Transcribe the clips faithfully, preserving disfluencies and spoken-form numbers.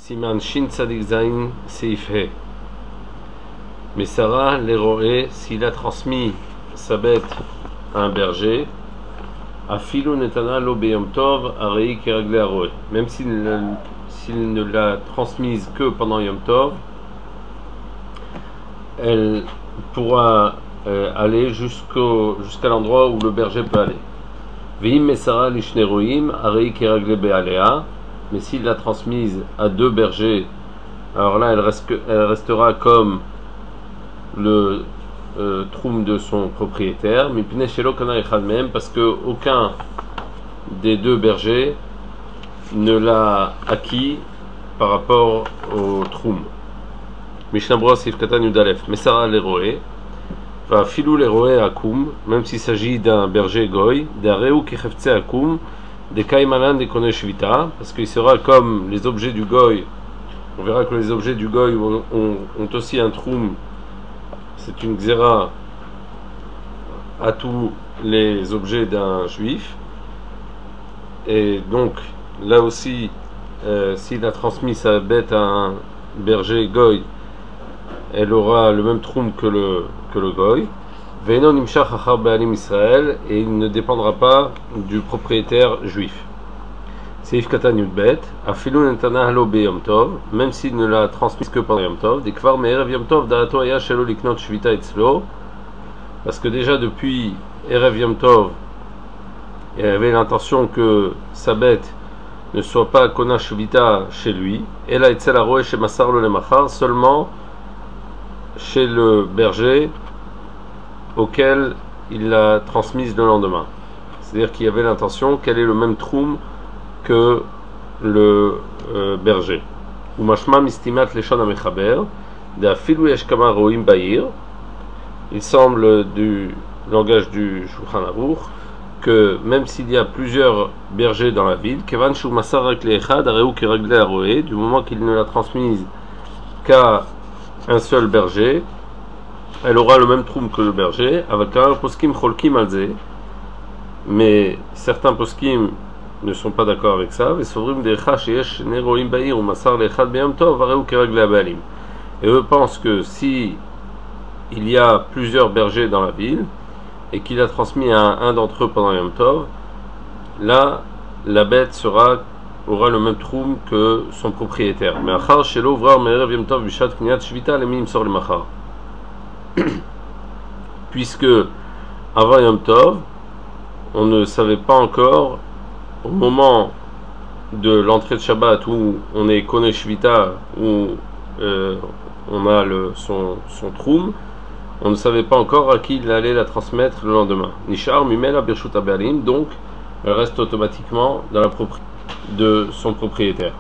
Siman Shin Tzadik Zain Seif He. Mais Sarah l'héroé, s'il a transmis sa bête à un berger, Afilu Netana Lo Beyom Tov Arei Keragle Aroé. Même s'il s'il ne l'a transmise que pendant Yom Tov, elle pourra euh, aller jusqu'au jusqu'à l'endroit où le berger peut aller. Veim Mesara Lishneroim Arei Keragle Bealea. Mais s'il l'a transmise à deux bergers, alors là elle, reste, elle restera comme le euh, troum de son propriétaire, parce que aucun des deux bergers ne l'a acquis par rapport au troum. Mishnah Berurah Seif Katan Yud Aleph, Mesara l'héroé, va filou l'héroé akum, même s'il s'agit d'un berger goy, d'areu kechefze akum, des kaimalan des koneshvita, parce qu'il sera comme les objets du goy. On verra que les objets du goy ont, ont, ont aussi un troum. C'est une xéra à tous les objets d'un juif. Et donc, là aussi, euh, s'il a transmis sa bête à un berger goy, elle aura le même troum que le, que le goy. Ve'enon nimshach achar be'alim Israël, et il ne dépendra pas du propriétaire juif. Seif Katan Yudbet, Afilu Netana Halo Beyom Tov, même s'il ne l'a transmise que pendant Yom Tov, Dekvar Me'erev Yom Tov Darato Aya Shelo Liknot Shvita Etzlo, parce que déjà depuis Erev Yom Tov, il avait l'intention que sa bête ne soit pas Kona Shvita chez lui, et la Etzel Aroe chez Masar Lo Lemachar, seulement chez le berger auquel il l'a transmise le lendemain. C'est-à-dire qu'il y avait l'intention qu'elle ait le même troum que le euh, berger. Ou mashma mistimat leshon amechaber de afilu yesh kama roim ba'ir. Il semble du langage du Shulchan Aruch que même s'il y a plusieurs bergers dans la ville, kevan shu masar rak leechad areu keragle aroé, du moment qu'il ne l'a transmise qu'à un seul berger, elle aura le même troum que le berger, avec un poskim cholkim alze, mais certains poskim ne sont pas d'accord avec ça. Et eux pensent que si il y a plusieurs bergers dans la ville et qu'il a transmis à un, un d'entre eux pendant Yom Tov, là la bête sera aura le même troum que son propriétaire. Mais achar shelo vrar me'erev Yom Tov bishat kniat shvita lemi imsor lemachar. Puisque avant Yom Tov, on ne savait pas encore, au moment de l'entrée de Shabbat où on est Kone Shvita, où euh, on a le, son, son troum, on ne savait pas encore à qui il allait la transmettre le lendemain. Nishar Mimela Birshut Abalim, donc elle reste automatiquement dans la propriété de son propriétaire.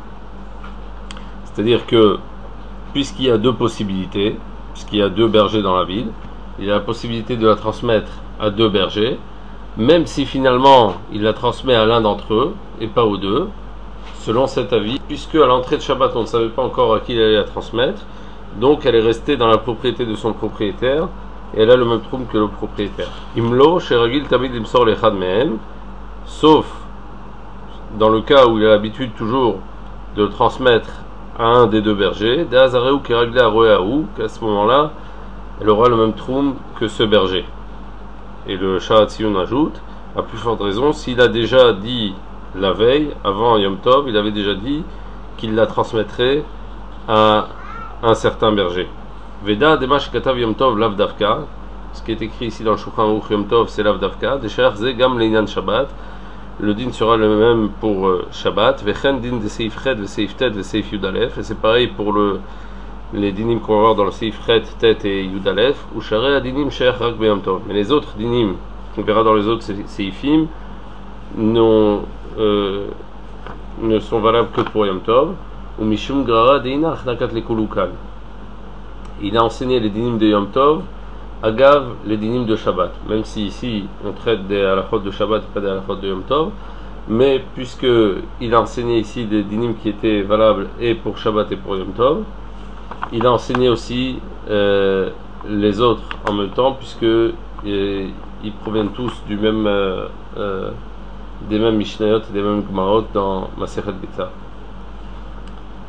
C'est-à-dire que, puisqu'il y a deux possibilités, puisqu'il y a deux bergers dans la ville, il y a la possibilité de la transmettre à deux bergers, même si finalement il la transmet à l'un d'entre eux et pas aux deux, selon cet avis, puisque à l'entrée de Shabbat on ne savait pas encore à qui il allait la transmettre, donc elle est restée dans la propriété de son propriétaire et elle a le même troum que le propriétaire. Imlo sheragil tamid limsor lechad mehem, sauf dans le cas où il a l'habitude toujours de le transmettre à un des deux bergers, d'azareu keragle aroeaou, qu'à ce moment-là elle aura le même troum que ce berger. Et le Shahat Sion ajoute, à plus forte raison, s'il a déjà dit la veille, avant Yom Tov, il avait déjà dit qu'il la transmettrait à un certain berger. Veda Demash Katav Yom Tov Lav Davka, ce qui est écrit ici dans le Shulchan Aruch Yom Tov, c'est Lav Davka, Desher Ze Gam Leinyan Shabbat, le din sera le même pour euh, Shabbat, Vechen Din de Seif Chet, de Seif Tet, de Seif Yud Aleph, et c'est pareil pour le les dinim qu'on va voir dans le Seif Chet, Tet et Yud Aleph, ou Sharei Adinim Sheikh Rak Beyom Tov. Mais les autres dinim, qu'on verra dans les autres Seifim, non, euh, ne sont valables que pour Yom Tov. Ou Mishum Grara Deina Achnakat Lekulukan. Il a enseigné les dinim de Yom Tov, agav les dinim de Shabbat. Même si ici on traite des halachot de Shabbat et pas des halachot de Yom Tov, mais puisque il a enseigné ici des dinim qui étaient valables et pour Shabbat et pour Yom Tov, il a enseigné aussi euh, les autres en même temps, puisque euh, ils proviennent tous du même, euh, euh, des mêmes Mishnayot et des mêmes Gemarot dans Masechet Betzah.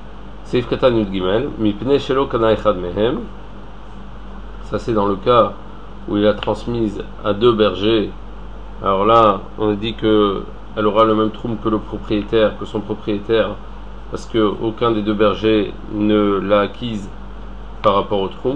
Seif Katan Yud Gimel, Mipne Shelo Kana Echad Mehem. Ça, c'est dans le cas où il a transmise à deux bergers. Alors là, on a dit qu'elle aura le même troum que le propriétaire, que son propriétaire, parce qu'aucun des deux bergers ne l'a acquise par rapport au troum.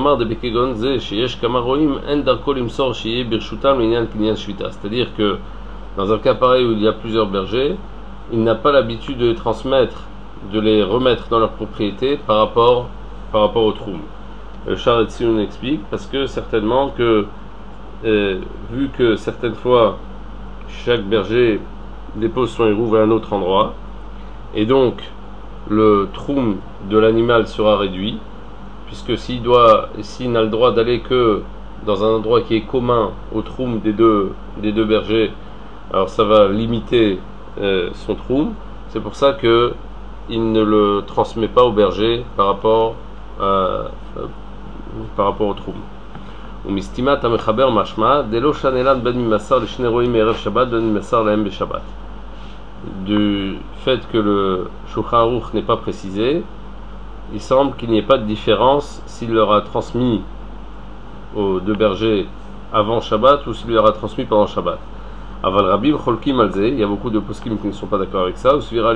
C'est-à-dire que dans un cas pareil où il y a plusieurs bergers, il n'a pas l'habitude de les transmettre, de les remettre dans leur propriété par rapport, par rapport au troum. Le Shar Etzion explique parce que certainement que euh, vu que certaines fois chaque berger dépose son hérouve à un autre endroit et donc le troum de l'animal sera réduit, puisque s'il doit, s'il n'a le droit d'aller que dans un endroit qui est commun au troum des deux, des deux bergers, alors ça va limiter euh, son troum. C'est pour ça que il ne le transmet pas au berger par rapport à, euh, par rapport au troum. Umistimat amechaber mashma delo shanelan ben mimasar lishne roim erev shabbat ben mimasar lahem beshabbat. Du fait que le Shulchan Aruch n'est pas précisé, il semble qu'il n'y ait pas de différence s'il leur a transmis aux deux bergers avant Shabbat ou s'il leur a transmis pendant Shabbat. Aval Rabbi Cholkim Alze, il y a beaucoup de poskim qui ne sont pas d'accord avec ça.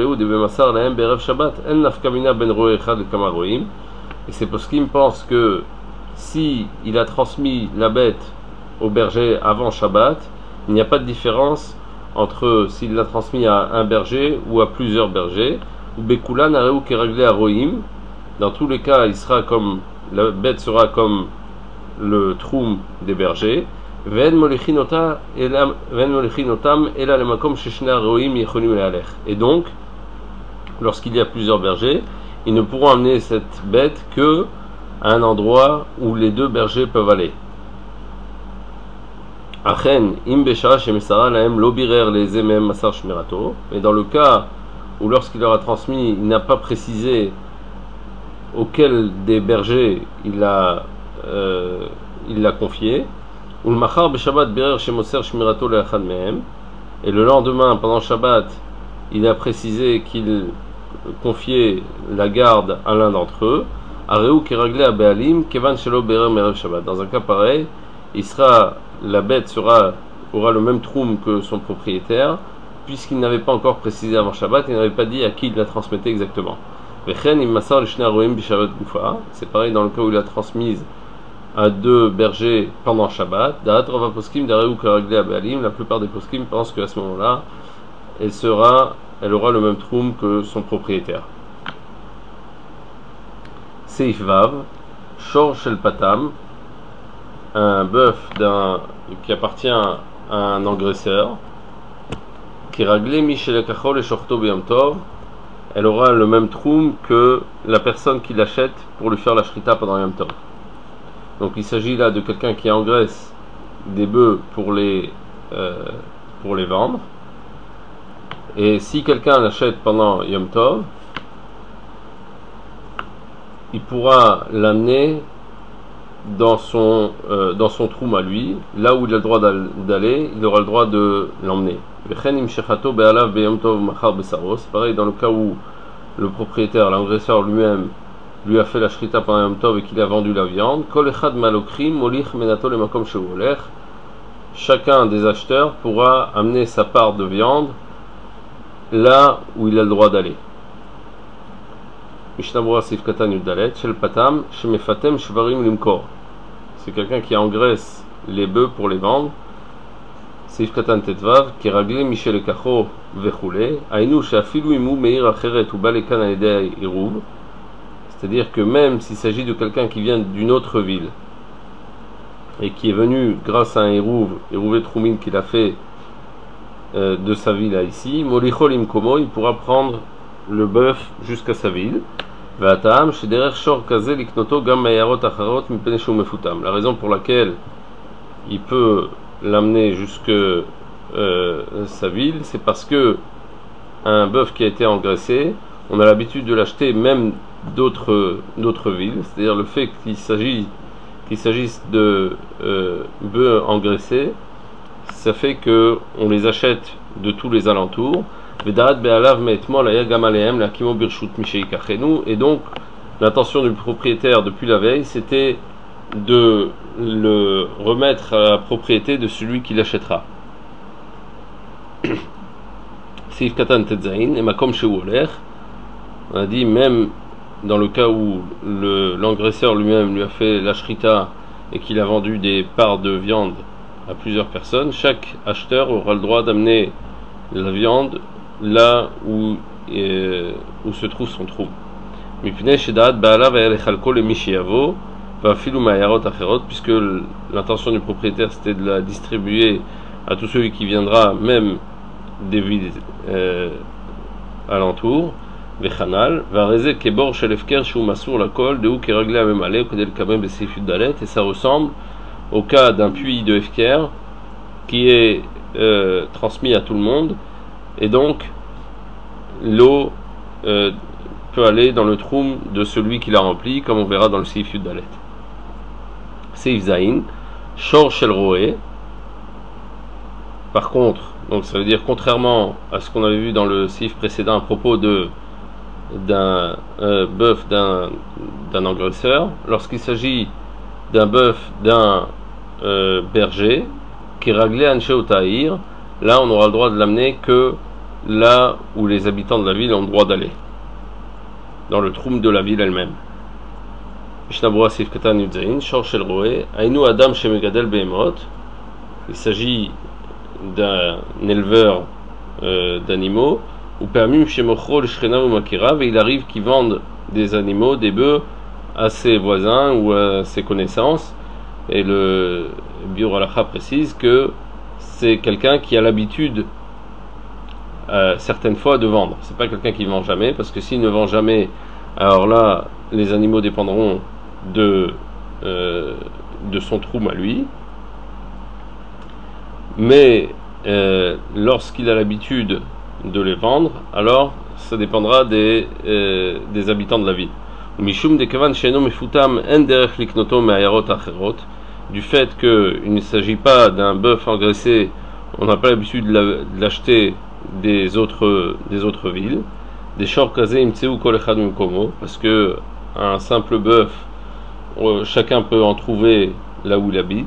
Et ces poskim pensent que si il a transmis la bête au berger avant Shabbat, il n'y a pas de différence entre s'il l'a transmis à un berger ou à plusieurs bergers. Ou Bekulan Areu Keragle Aroim. Dans tous les cas, il sera comme la bête sera comme le troum des bergers. Et donc, lorsqu'il y a plusieurs bergers, ils ne pourront amener cette bête que à un endroit où les deux bergers peuvent aller. Et dans le cas où lorsqu'il leur a transmis, il n'a pas précisé auquel des bergers il a euh, il l'a confié, et le lendemain pendant Shabbat il a précisé qu'il confiait la garde à l'un d'entre eux. Dans un cas pareil, il sera, la bête sera, aura le même troum que son propriétaire, puisqu'il n'avait pas encore précisé avant Shabbat, il n'avait pas dit à qui il la transmettait exactement. C'est pareil dans le cas où il a transmise à deux bergers pendant Shabbat. La plupart des poskim pensent qu'à ce moment-là, elle sera, elle aura le même troum que son propriétaire. Seif Vav, Shor Shel Patam, un bœuf d'un, qui appartient à un engraisseur, qui raglé Michel Kachol et Shorto B'Yom Tov, elle aura le même troum que la personne qui l'achète pour lui faire la shrita pendant Yom Tov. Donc il s'agit là de quelqu'un qui engraisse des bœufs pour les, euh, pour les vendre. Et si quelqu'un l'achète pendant Yom Tov, il pourra l'amener dans son, euh, dans son troum à lui, là où il a le droit d'aller, il aura le droit de l'emmener. C'est pareil dans le cas où le propriétaire, l'engraisseur lui-même, lui a fait la shrita pendant Yom Tov et qu'il a vendu la viande. Chacun des acheteurs pourra amener sa part de viande là où il a le droit d'aller. C'est quelqu'un qui engraisse les bœufs pour les vendre. C'est-à-dire que même s'il s'agit de quelqu'un qui vient d'une autre ville et qui est venu grâce à un hérouve, hérouve troumine qu'il a fait euh, de sa ville à ici, Molichol Imkomo, il pourra prendre le bœuf jusqu'à sa ville. La raison pour laquelle il peut l'amener jusque euh, sa ville, c'est parce que un bœuf qui a été engraissé, on a l'habitude de l'acheter même d'autres d'autres villes, c'est-à-dire le fait qu'il s'agit qu'il s'agisse de euh, bœufs engraissés, ça fait que on les achète de tous les alentours. Vedaat be'alav me'etmol aya gam alehem l'akimo birshut misheikachenu. Et donc, l'intention du propriétaire depuis la veille, c'était de le remettre à la propriété de celui qui l'achètera. Seif katan tetzain et makom sheu oler. On a dit même dans le cas où le, l'engraisseur lui-même lui a fait la shrita et qu'il a vendu des parts de viande à plusieurs personnes, chaque acheteur aura le droit d'amener la viande là où, euh, où se trouve son trou. Puisque l'intention du propriétaire c'était de la distribuer à tout celui qui viendra, même des villes euh, alentours. Et ça ressemble au cas d'un puits de Hefker qui est euh, transmis à tout le monde, et donc l'eau euh, peut aller dans le troum de celui qui l'a rempli, comme on verra dans le Seif Yud Dalet. Seif Zain, Shor Shel Roé. Par contre, donc ça veut dire contrairement à ce qu'on avait vu dans le Seif précédent à propos de d'un euh, bœuf d'un d'un engraisseur, lorsqu'il s'agit d'un bœuf d'un euh, berger qui est raglé Anshe Otaïr, là on aura le droit de l'amener que là où les habitants de la ville ont le droit d'aller, dans le troum de la ville elle-même. Il s'agit d'un éleveur euh, d'animaux, ou permis chez Mochro le Shrena ou Makirav, et il arrive qu'ils vendent des animaux, des bœufs, à ses voisins ou à ses connaissances, et le Biur Halacha précise que c'est quelqu'un qui a l'habitude euh, certaines fois de vendre. C'est pas quelqu'un qui vend jamais, parce que s'il ne vend jamais, alors là les animaux dépendront de euh, de son troum à lui. Mais euh, lorsqu'il a l'habitude de les vendre, alors ça dépendra des euh, des habitants de la ville. Mishum de Kavan Sheno Mefutam Enderech Liknoto Me'ayarot Acherot, du fait qu'il ne s'agit pas d'un bœuf engraissé, on n'a pas l'habitude de l'acheter des autres des autres villes, des Shor Kaze Imtseu Kol Echad Mikomo, parce que un simple bœuf, chacun peut en trouver là où il habite.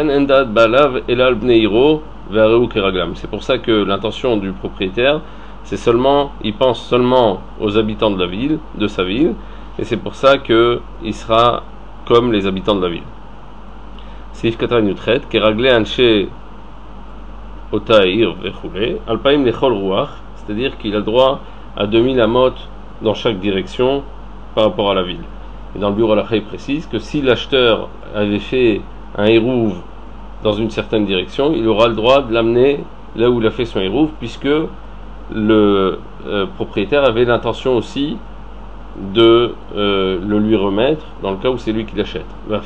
C'est pour ça que l'intention du propriétaire, c'est seulement, il pense seulement aux habitants de la ville, de sa ville, et c'est pour ça que il sera comme les habitants de la ville. Seif Katan Yutret, Keragle Anshe Otaïr Vechule, Alpaim Lechol Ruach, c'est-à-dire qu'il a le droit à deux mille amot dans chaque direction par rapport à la ville. Et dans le bureau Halacha, il précise que si l'acheteur avait fait un hérouve dans une certaine direction, il aura le droit de l'amener là où il a fait son hérouve, puisque le euh, propriétaire avait l'intention aussi de euh, le lui remettre dans le cas où c'est lui qui l'achète.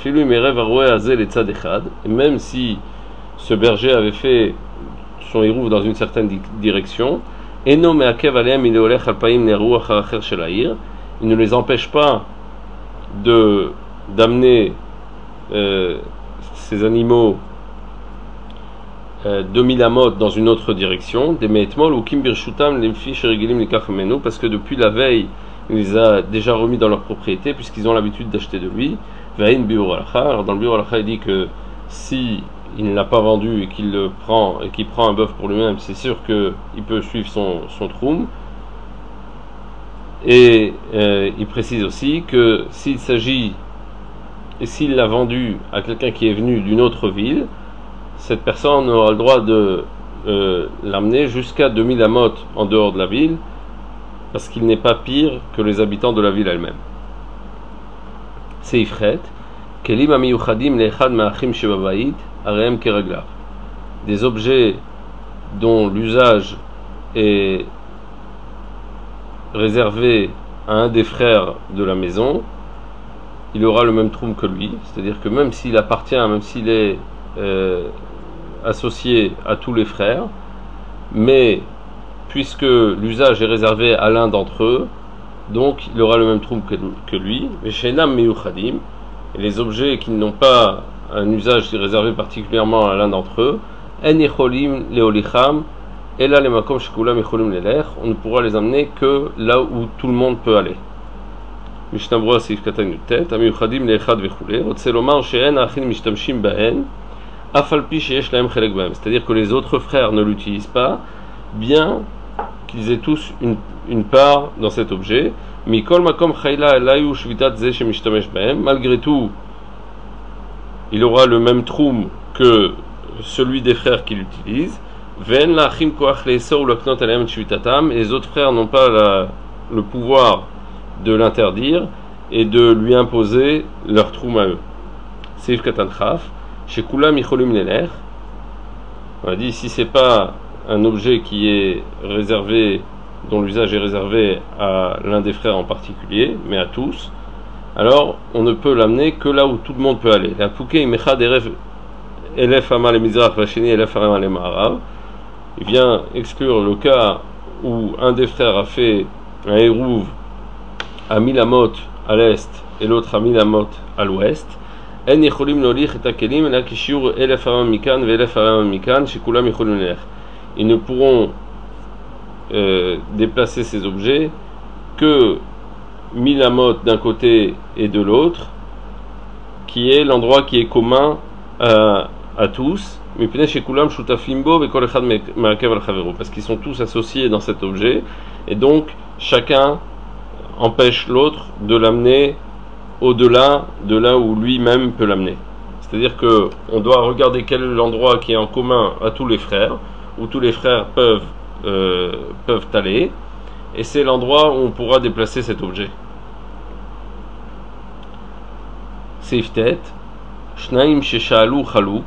Et même si ce berger avait fait son hérouve dans une certaine di- direction, il ne les empêche pas de d'amener euh, ces animaux euh, deux mille amot dans une autre direction, des meetmol ou kim birshutam les fiches regilim les kachmenu, parce que depuis la veille il les a déjà remis dans leur propriété puisqu'ils ont l'habitude d'acheter de lui. Vain biur halacha. Alors dans le biur halacha il dit que si il ne l'a pas vendu et qu'il le prend et qu'il prend un bœuf pour lui-même, c'est sûr que il peut suivre son son troum. Et euh, il précise aussi que s'il s'agit, et s'il l'a vendu à quelqu'un qui est venu d'une autre ville, cette personne aura le droit de euh, l'amener jusqu'à deux mille amot en dehors de la ville, parce qu'il n'est pas pire que les habitants de la ville elle-même. Seifret, Kelim amiyuchadim leechad ma'achim shebabait, areem keraglav. Des objets dont l'usage est réservé à un des frères de la maison, il aura le même troum que lui, c'est-à-dire que même s'il appartient, même s'il est euh, associé à tous les frères, mais puisque l'usage est réservé à l'un d'entre eux, donc il aura le même troum que, que lui. Mais chez Nam Meyuchadim, et les objets qui n'ont pas un usage réservé particulièrement à l'un d'entre eux, En Yecholim Leolicham Et là, les makom shekulam yicholim lelech, on ne pourra les amener que là où tout le monde peut aller. Mishnah Berurah Seif Katan Yutet, Amiyuchadim leechad vechule, Rotze lomar she'en achin mishtamshim bahen, af al pi sheyesh lahem chelek bahem. C'est-à-dire que les autres frères ne l'utilisent pas, bien qu'ils aient tous une, une part dans cet objet. Mikol makom chayla elayu shvitat ze shemishtamesh bahem. Malgré tout, il aura le même troum que celui des frères qui l'utilisent. Ven la achim koach leesor ou laknot alehem shvitatam. Et les autres frères n'ont pas la, le pouvoir de l'interdire et de lui imposer leur troum à eux. Seif katan chaf. Chez kulam yicholim lelech. On a dit si c'est pas un objet qui est réservé, dont l'usage est réservé à l'un des frères en particulier, mais à tous, alors on ne peut l'amener que là où tout le monde peut aller. La pouké imechad elef amal le mizrach vacheni elef amal le ma'arav. Il vient exclure le cas où un des frères a fait un hérouv à mille amot à l'est et l'autre à mille amot à l'ouest. En yicholim lolich et akelim la kishiur elef amal mikan ve elef amal mikan shekulam yicholim lelech. Ils ne pourront euh, déplacer ces objets que mille amot d'un côté et de l'autre, qui est l'endroit qui est commun à, à tous, parce qu'ils sont tous associés dans cet objet, et donc chacun empêche l'autre de l'amener au-delà de là où lui-même peut l'amener. C'est-à-dire que on doit regarder quel est l'endroit qui est en commun à tous les frères, où tous les frères peuvent, euh, peuvent aller, et c'est l'endroit où on pourra déplacer cet objet. Seiftet, Shnaim Sheshalu Chalouk,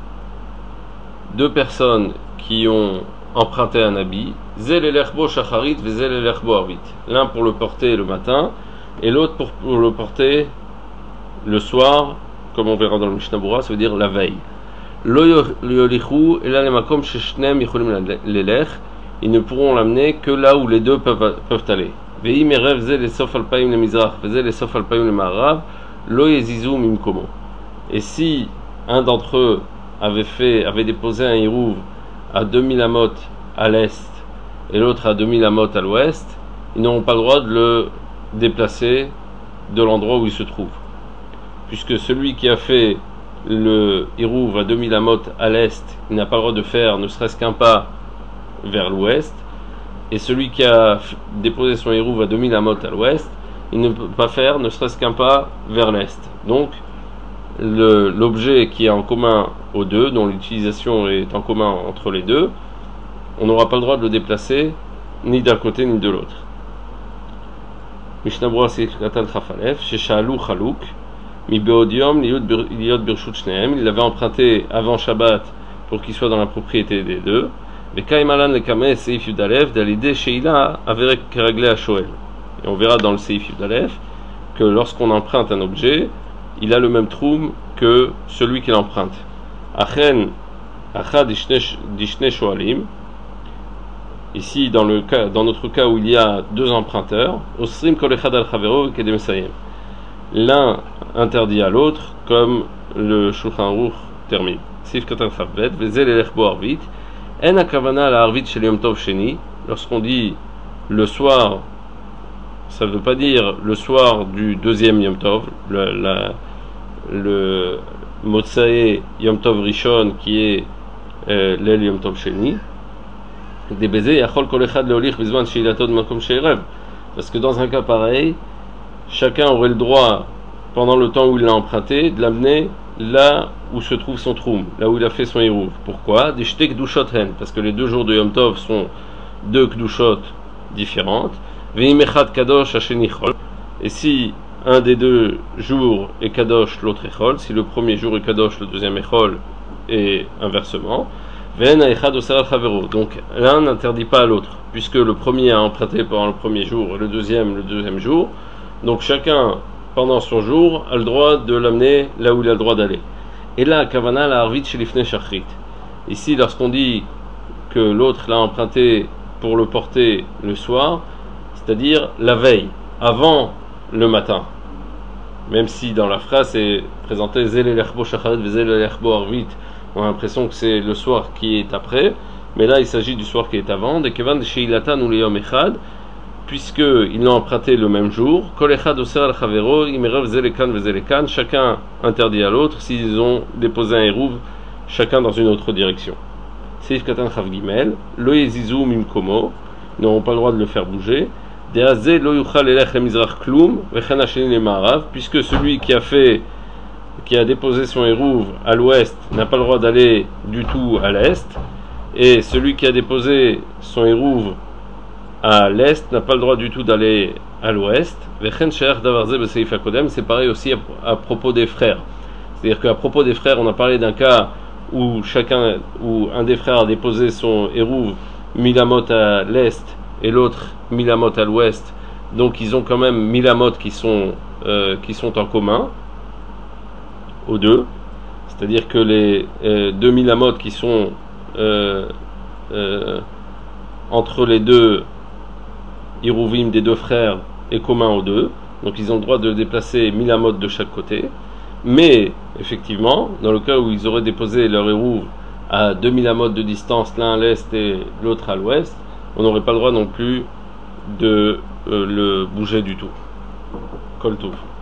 deux personnes qui ont emprunté un habit, Zel Elechbo Shacharit ve Zel Elechbo Arvit, l'un pour le porter le matin, et l'autre pour, pour le porter le soir, comme on verra dans le Mishnah Berurah, ça veut dire la veille. Lo yolichu ela le makom sheshnem yicholim lelech, ils ne pourront l'amener que là où les deux peuvent, peuvent aller. Ve'im erev ze lesof alpaim le mizrach ve ze lesof alpaim le ma'arav lo yezizu mimkomo. Et si un d'entre eux avait fait avait déposé un hirouv à deux mille amot à l'est et l'autre à deux mille amot à l'ouest, ils n'auront pas le droit de le déplacer de l'endroit où il se trouve, puisque celui qui a fait le hirouv à deux mille amot à l'est, il n'a pas le droit de faire ne serait-ce qu'un pas vers l'ouest, et celui qui a déposé son hirouv à deux mille amot à l'ouest, il ne peut pas faire ne serait-ce qu'un pas vers l'est. Donc le, l'objet qui est en commun aux deux, dont l'utilisation est en commun entre les deux, on n'aura pas le droit de le déplacer ni d'un côté ni de l'autre. Mishnah Berurah Seif Katan Chaf Alef, Sheshalu Chalouk, Mi beodium liot birshut shnehem, il l'avait emprunté avant Shabbat pour qu'il soit dans la propriété des deux. Mais Kaimalan le Kameh Seif Yudalef, d'Alidé Sheila avait réglé à Shoel. Et on verra dans le Seif Yudalef que lorsqu'on emprunte un objet, il a le même troum que celui qui l'emprunte. Achen, Achad Dishne Shoalim. Ici, dans, le cas, dans notre cas où il y a deux emprunteurs, Osrim Kol Echad al Chavero Kedem Sayem. L'un interdit à l'autre, comme le Shulchan Aruch termine. Sif Katan Chavbet, Vezel Elech Bo Arvit, En Akavana la Arvit Shel Yom Tov Sheni. Lorsqu'on dit le soir, ça ne veut pas dire le soir du deuxième Yom Tov, le, la, le Motsae Yom Tov Rishon qui est euh, l'El Yom Tov Sheni. Des baisers, Yachol Kol Echad Leolich Bizman Sheilato de Makom Sheirev. Parce que dans un cas pareil, chacun aurait le droit, pendant le temps où il l'a emprunté, de l'amener là où se trouve son troum, là où il a fait son hirouv. Pourquoi? Des shtek kdushot hen, parce que les deux jours de Yom Tov sont deux kdushot différentes. Ve'im echad kadosh hasheni chol. Et si un des deux jours est kadosh, l'autre est chol, si le premier jour est kadosh, le deuxième est chol, et inversement. Ve'en ha'echad osar chavero. Donc l'un n'interdit pas à l'autre, puisque le premier a emprunté pendant le premier jour et le deuxième le deuxième jour. Donc chacun, pendant son jour, a le droit de l'amener là où il a le droit d'aller. Et là, Kavana la Arvit Shelifne Shachrit. Ici, lorsqu'on dit que l'autre l'a emprunté pour le porter le soir, c'est-à-dire la veille, avant le matin. Même si dans la phrase c'est présenté Zel Elechbo Shacharit ve Zel Elechbo Arvit, on a l'impression que c'est le soir qui est après. Mais là, il s'agit du soir qui est avant. De Kevan de Sheilatan ou Leyom Echad, puisqu'ils l'ont emprunté le même jour. Kol Echad Oser al Chavero, Imerev Zelekan Vezelekan, chacun interdit à l'autre s'ils ont déposé un Hérouv, chacun dans une autre direction. Seif Katan Chav Gimel, Lo Yezizu Mimkomo, ils n'auront pas le droit de le faire bouger. Deazé Lo Yuchal Elech Mizrach Klum, Vechen Hasheni Le Ma'arav, puisque celui qui a fait, qui a déposé son Hérouv à l'ouest n'a pas le droit d'aller du tout à l'est, et celui qui a déposé son Hérouv à l'est n'a pas le droit du tout d'aller à l'ouest. C'est pareil aussi à, à propos des frères. C'est-à-dire qu'à propos des frères, on a parlé d'un cas où chacun, où un des frères a déposé son Hérouv milamot à l'est et l'autre milamot à l'ouest. Donc ils ont quand même milamot qui sont euh, qui sont en commun aux deux. C'est-à-dire que les euh, deux milamot qui sont euh, euh, entre les deux Hérouvim des deux frères est commun aux deux, donc ils ont le droit de déplacer milamot de chaque côté. Mais effectivement, dans le cas où ils auraient déposé leur Hérouv à deux milamot de distance, l'un à l'est et l'autre à l'ouest, on n'aurait pas le droit non plus de euh, le bouger du tout. Kol Tov.